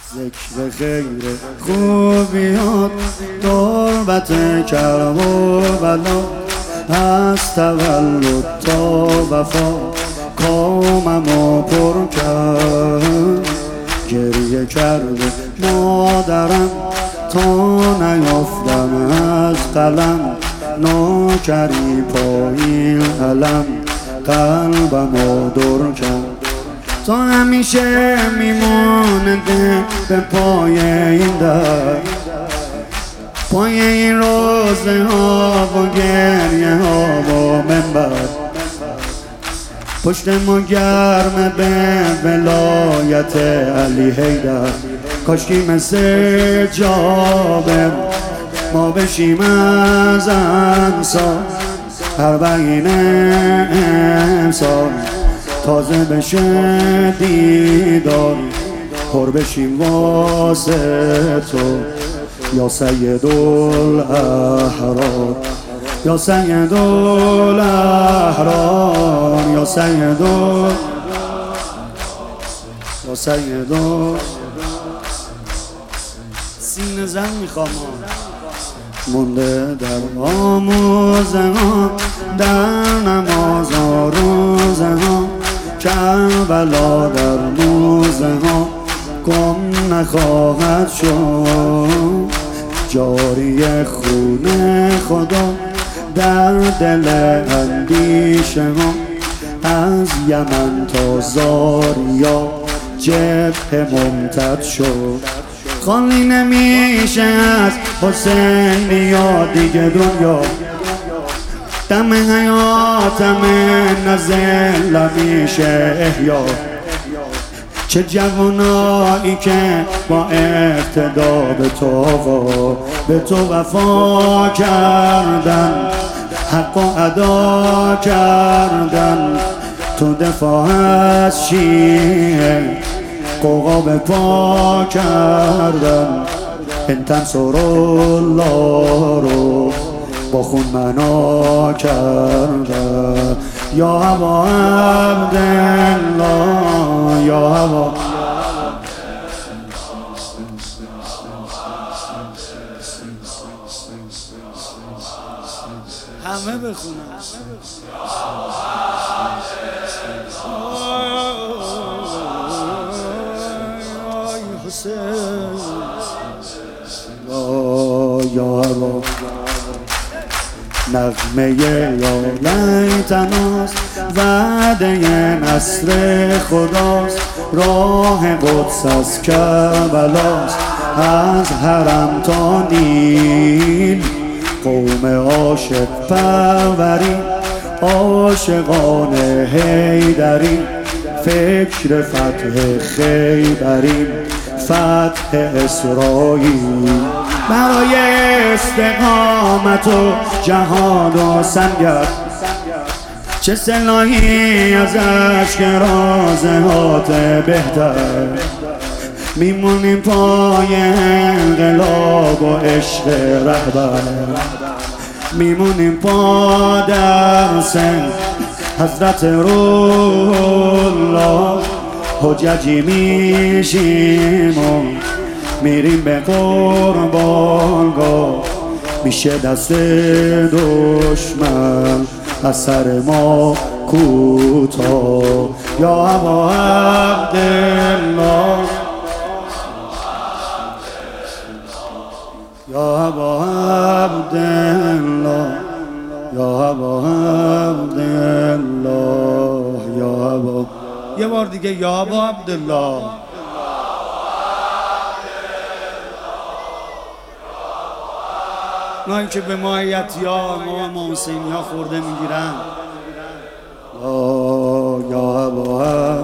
ذکر خیر خوبیات تربت کرب و بلا از تولد تا وفا کاممو پر کرد. گریه کرده مادرم تا نیافتم از قلم، نوکری پایین علم قلبمو در کرد. تا همیشه میمونده به پای این در، پای این روزه ها و گریه ها و منبر. پشت ما گرمه به ولایت علی حیدر، کاشکی مثل جابر ما بشیم از انصار. اربعین امسال تازه بشه دیدار، پر بشیم واسه تو یا سید الاحرار، یا سید الاحرار، یا سید یا سید. سینه زن میخوام مونده در آموزه ها، در نماز ها روزه ها، کربلا در موزه ها گم نخواهد شد. جاری خون خدا در دل اندیشه ها، از یمن تا زاریا جبهه ممتد شد. خالی نمیشه از حسینیا دیگه دنیا، دم حیاتم نزل میشه احیا. چه جوانایی که با اقتدا به تو به تو وفا کردن، حق و ادا کردن، تو دفاع از شیعه قوقا به پا کردن. این تنصر الله رو با خون منا کردن. یا ابا عبدالله، یا ابا همه بخونن. یا ابا نغمه یا لیتناست، وعده نصر خداست، راه قدس از کربلاست، از حرم تا نیل قوم عاشق پروری، عاشقان حیدری، فکر فتح خیبریم، فتح اسرائیل. برای استقامت و جهاد و سنگر، چه سلاحی از اشک رازهات بهتر. میمونیم پای انقلاب و عشق رهبر، میمونیم پا درس حضرت روح الله. حججی میشیم و میریم به قربانگاه، میشه دست دشمن از سر ما کوتاه. یا ابا عبدالله، یا ابا عبدالله، یا ابا عبدالله، یا ابا. یه بار دیگه یا ابا عبدالله. اونایی که به ما یتیام ما حسینی ها خورده میگیرن. یا ابا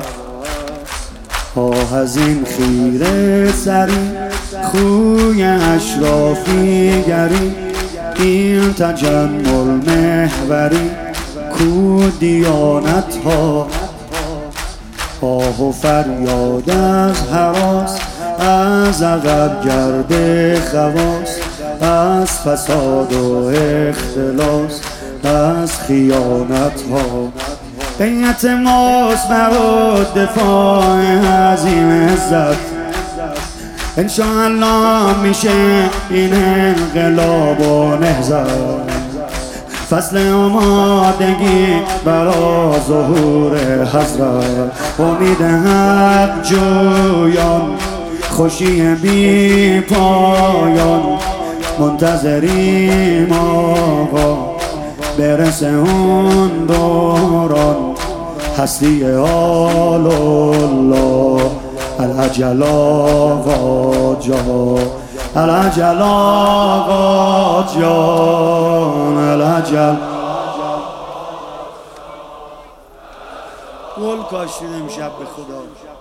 آه از این خیره سری، خوی اشرافی گری، این تجمل محوری، کو دیانت ها. آه و فریاد از هراس، از عقب گرد خواست، از فساد و اختلاس، از خیانت ها. بیعت ماست بر دفاع از این عزت، انشاءالله میشه این انقلاب و نهضت، فصل آمادگی برا ظهور حضرت. امید حق جویان، خوشی بی پایان، منتظریم آقا برسه اون دوران. هستی آل الله العجل آقا جان، العجل آقا جان، العجل. گل کاشتید امشب به خدا.